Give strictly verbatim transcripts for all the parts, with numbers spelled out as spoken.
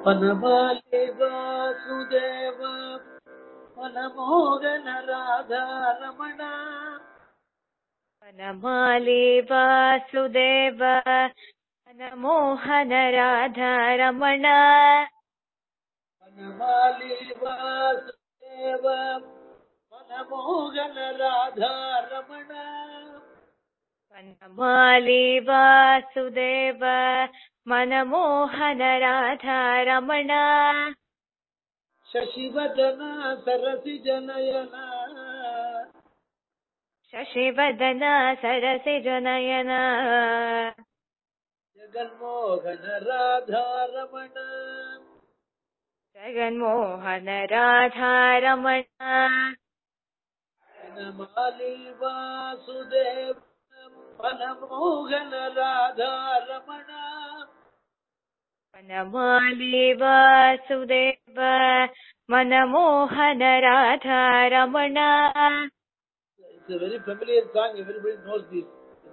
Vanamali Vasudev वनमोहन Radha Raman Vanamali Vasudev वनमोहन Radha Raman Vanamali Vasudev वनमोहन Radha Raman Vanamali Vasudev Manmohan Radha Raman शशिवदन सरसि जनयन शशिवदन सरसि जनयन Jaganmohan Radha Raman Jaganmohan Radha Raman Vanamali Vasudev वनमोहन Radha Raman Vanamali Vasudev Manmohan Radha Raman. It's a very familiar song. Everybody knows this.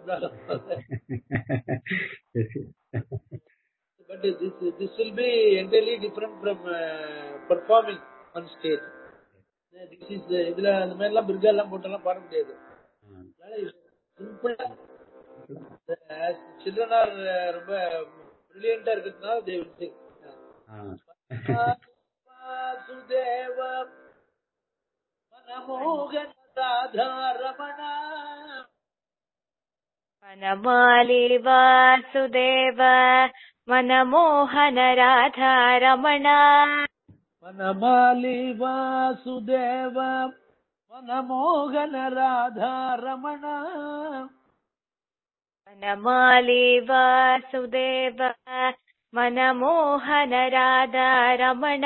But this this will be entirely different from uh, performing on stage. This is இதுல அந்த மாதிரி எல்லாம் பிர்கா எல்லாம் போட்டெல்லாம் பாட முடியாது. சிம்பிளா children are ரொம்ப brilliant-ஆ இருக்கிறதுனால they will sing. Vasudeva Manmohan Radha Raman वनमाली वासुदेव मनमोहन राधा रमण वनमाली वासुदेव मनमोहन राधा रमण वनमाली वासुदेव मनमोहन राधा रमण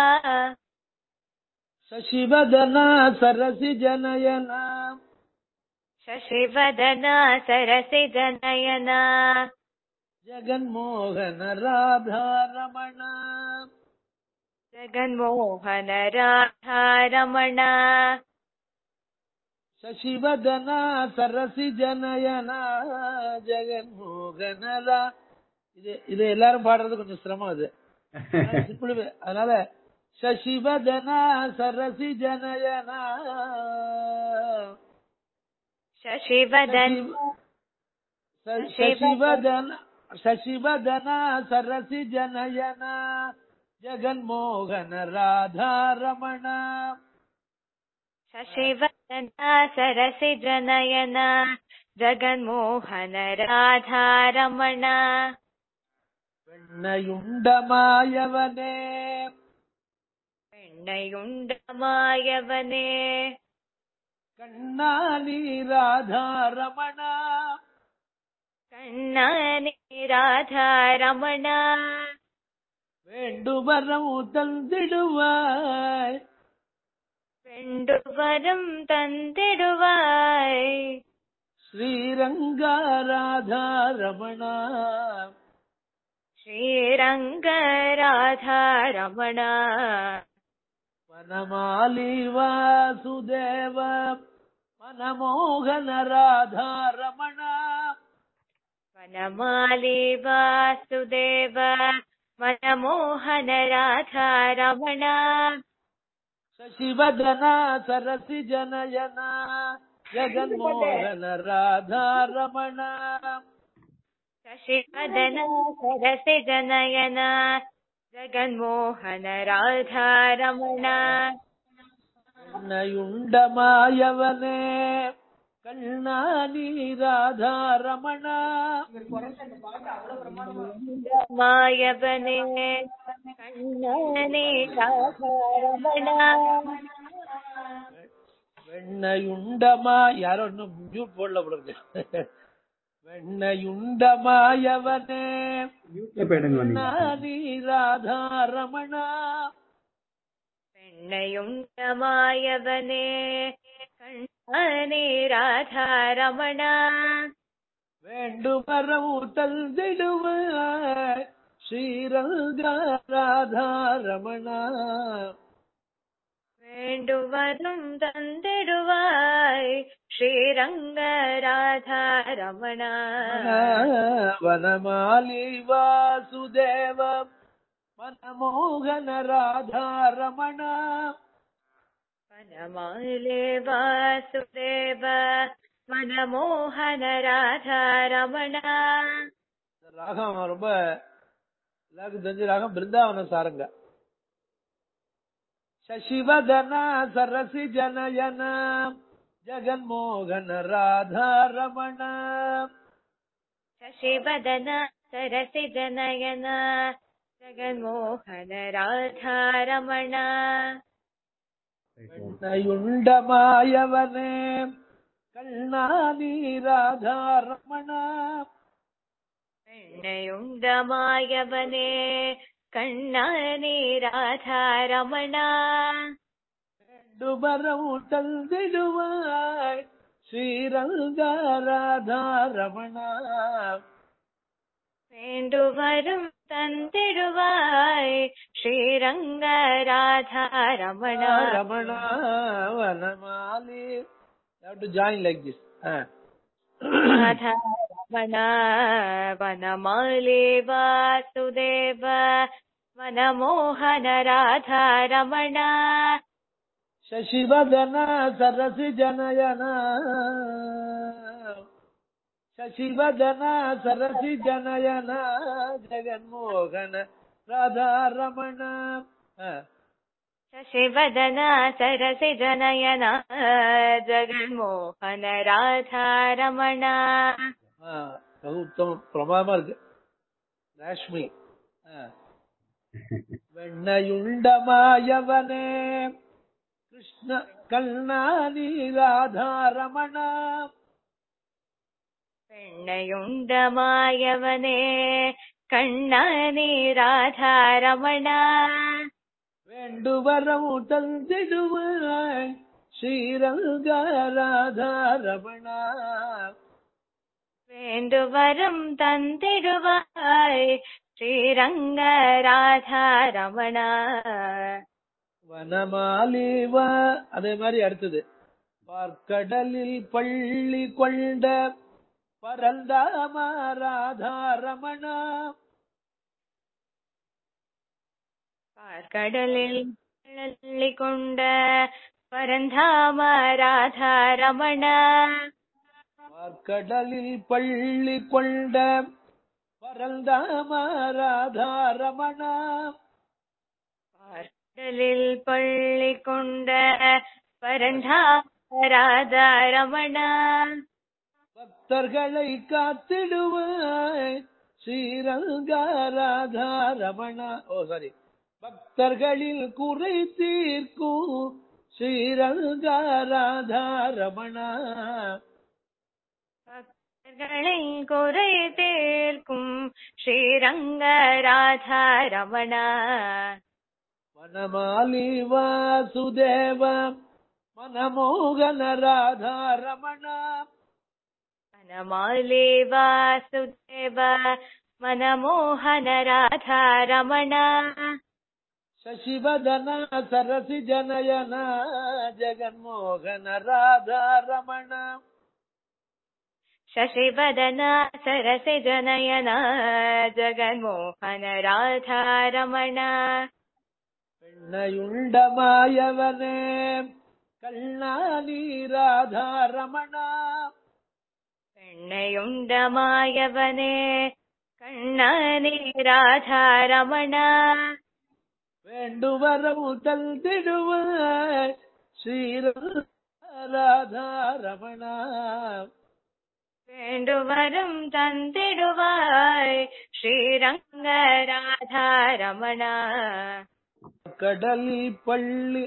शशिवदन सरसि जनयन शशिवदन सरसि जनयन जगन्मोहन राधा रमण जगन्मोहन राधा रमण शशिवदन सरसि जनयन जगन्मोहन रा இது இது எல்லாரும் பாடுறது கொஞ்சம் சிரமம் அது அதனால शशिवदन सरसि जनयन शशिवदन शशिवदन शशिवदन सरसि जनयन जगन्मोहन राधा रमण शशिवदन सरसि जनयन जगन्मोहन राधा रमण பெண்ணையுண்டமாயவனே பெண்ணையுண்டமாயவனே கண்ணானி ராதா ரமண கண்ணானி ராதா ரமண வேண்டுவரம் தந்திடுவாய் வேண்டுவரம் தந்திடுவாய் ஸ்ரீரங்கா ராதா ரமண श्रीरंग राधा रमण वनमाली वासुदेव मनमोहन राधा रमण वनमाली वासुदेव मनमोहन राधा रमण शशिवदन सरसि जनयन जगन्मोहन राधा रमण शशिवदन सरसि जनयन जगन्मोहन राधा रमण கண்ணையுண்டமாயவனே கண்ணானி ராதா ரமண மாயவனே கண்ணனே ராதா ரமண வெண்ணையுண்டமா யாரோ இன்னும் மியூட் போடல போல இருக்கு வெண்ணையுண்டமாயவனே கண்ணானி ராதா ரமண பெண்ணையுண்டமாயவனே கண்ணனே ராதா ரமண வேண்டுவரம் தந்திடுவாய் ஸ்ரீரங்கா ராதா ரமண வேண்டுவரும் தந்திடுவாய் ஸ்ரீரங்க ராதா ரமண வனமாலி வாசுதேவ மனமோகன ராதாரமண வனமாலே வாசுதேவ மனமோகன ராதாரமண. ராகம் ரொம்ப எல்லாருக்கும் தெரிஞ்ச ராகம் Brindavan Saranga. சசிவதன சரசி ஜனயன ஜெகன்மோகன Radharamana. சசிவதன சரசி ஜனயன ஜெகன்மோகன Radharamana. வெண்ணையுண்டமாயவனே கண்ணானி Radharamana. வெண்ணையுண்டமாயவனே கண்ணானி Radharamana. வேண்டுவரம் தந்திடுவாய் Sriranga Radharamana. வேண்டுவரும் தந்திடுவாய் Sriranga Radharamana. Ramana Vanamali. You have to join like this. Ah. Radharamana வனமாலே Vasudeva மனமோகன Radharamana. ಶಶಿವದನ ಸರಸಿ ಜನಯನ ಶಶಿವದನ ಸರಸಿ ಜನಯನ Jaganmohan Radharamana. ಶಶಿವದನ ಸರಸಿ ಜನಯನ ஜெகன்மோகன Radharamana. பகு உத்தம பிரமாதமா இருக்கு. ராஷ்மி. வெண்ணையுண்டமாயவனே கிருஷ்ண கண்ணானி ராதாரமண. பெண்ணையுண்டமாயவனே கண்ணானி ராதாரமண. வேண்டுவரம் தந்திடுவாய் ஸ்ரீரங்க ராதாரமண. வேண்டுவரம் தந்திடுவாய் ஸ்ரீரங்க ராதாரமண. வனமாலிவ. அதே மாதிரி அடுத்தது பார்க்கடலில் பள்ளி கொண்ட பரந்தாம ராதாரமண. பார்க்கடலில் பள்ளி கொண்ட பரந்தாம ராதாரமண. பார்க்கடலில் பள்ளி கொண்ட பரந்தாம ராதாரமண. பார்க்கடலில் பள்ளி கொண்ட பரந்தாம ராதாரமண. பக்தர்களை காத்திடுவாய் ஸ்ரீரங்க ராதாரமண. ஓ சாரி, பக்தர்களில் குறை தீர்க்கும் ஸ்ரீரங்க ராதாரமண. பக்தர்களின் குறை தீர்க்கும் ஸ்ரீரங்க ராதாரமண. வனமாலி வாசுதேவ மனமோகன ராதாரமண. வனமாலே வாசுதேவ மனமோகன ராதாரமண. ಶಶಿವದನ ಸರಸಿ ಜನಯನ ಜಗನ್ಮೋಹನ ರಾಧಾರಮಣ. ಶಶಿವದನ ಸರಸಿ ಜನಯನ ಜಗನ್ಮೋಹನ ರಾಧಾರಮಣ. பெண்ணையுண்டமாயவனே கண்ணானி ராதாரமண. பெண்ணையுண்டமாயவனே கண்ணானி ராதாரமண. வேண்டுவரம் தந்திடுவாய் ஸ்ரீரங்க ராதாரமண. வேண்டுவரம் தந்திடுவாய் ஸ்ரீரங்க ராதாரமண. கடலில் பள்ளி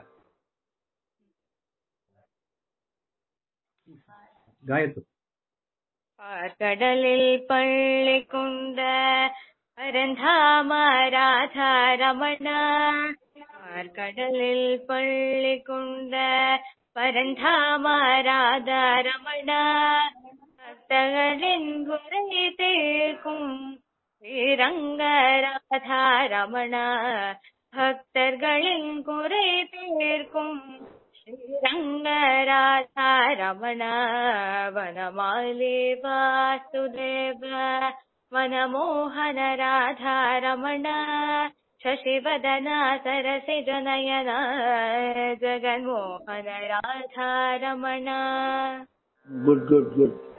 காயத்ரி. பார்க்கடலில் பள்ளி கொண்ட பரந்தாம ராதாரமண. பார்க்கடலில் பள்ளி கொண்ட பரந்தாம ராதாரமண. பக்தர்களின் குறை தீர்க்கும் ஸ்ரீரங்க ராதாரமண. பக்தர்களின் குறை தீர்க்கும் Sriranga Radharamana. வனமாலே Vasudeva மனமோகன Radharamana. शशिवदना सरसिजनयना Jaganmohan Radharaman. Good, good, good.